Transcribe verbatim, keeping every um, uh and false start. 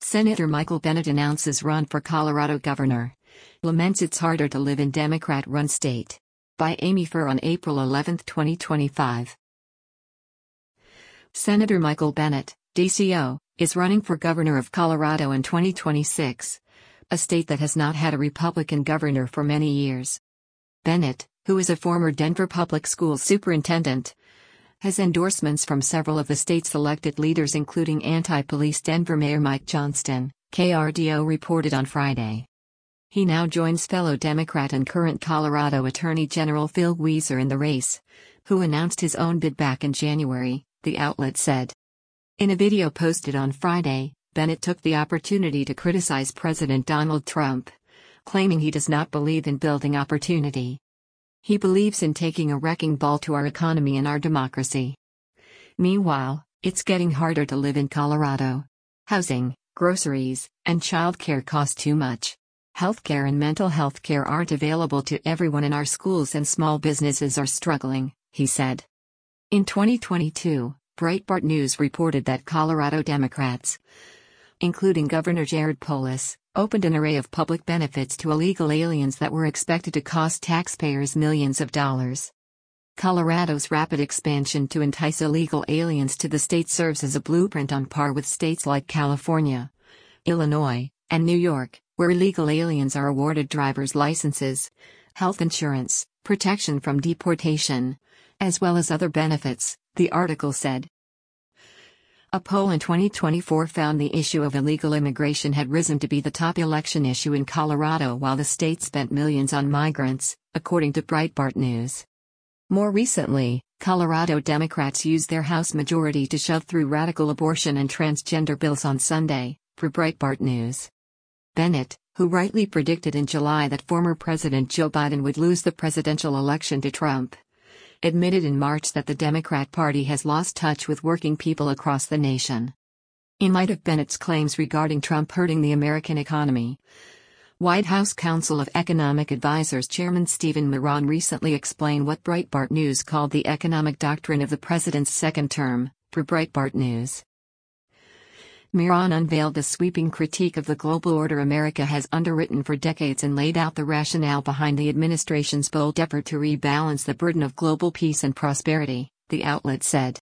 Senator Michael Bennet announces run for Colorado governor. Laments it's harder to live in Democrat-run state. By Amy Furr on April eleventh, twenty twenty-five. Senator Michael Bennet, D C O, is running for governor of Colorado in twenty twenty-six, a state that has not had a Republican governor for many years. Bennet, who is a former Denver public schools superintendent, has endorsements from several of the state's elected leaders including anti-police Denver Mayor Mike Johnston, K R D O reported on Friday. He now joins fellow Democrat and current Colorado Attorney General Phil Weiser in the race, who announced his own bid back in January, the outlet said. In a video posted on Friday, Bennet took the opportunity to criticize President Donald Trump, claiming he does not believe in building opportunity. He believes in taking a wrecking ball to our economy and our democracy. Meanwhile, it's getting harder to live in Colorado. Housing, groceries, and childcare cost too much. Healthcare and mental health care aren't available to everyone in our schools and small businesses are struggling, he said. In twenty twenty-two, Breitbart News reported that Colorado Democrats, including Governor Jared Polis, opened an array of public benefits to illegal aliens that were expected to cost taxpayers millions of dollars. Colorado's rapid expansion to entice illegal aliens to the state serves as a blueprint on par with states like California, Illinois, and New York, where illegal aliens are awarded driver's licenses, health insurance, protection from deportation, as well as other benefits, the article said. A poll in twenty twenty-four found the issue of illegal immigration had risen to be the top election issue in Colorado while the state spent millions on migrants, according to Breitbart News. More recently, Colorado Democrats used their House majority to shove through radical abortion and transgender bills on Sunday, for Breitbart News. Bennet, who rightly predicted in July that former President Joe Biden would lose the presidential election to Trump, admitted in March that the Democrat Party has lost touch with working people across the nation. In light of Bennett's claims regarding Trump hurting the American economy, White House Council of Economic Advisers Chairman Stephen Miron recently explained what Breitbart News called the economic doctrine of the president's second term, for Breitbart News. Miron unveiled a sweeping critique of the global order America has underwritten for decades and laid out the rationale behind the administration's bold effort to rebalance the burden of global peace and prosperity, the outlet said.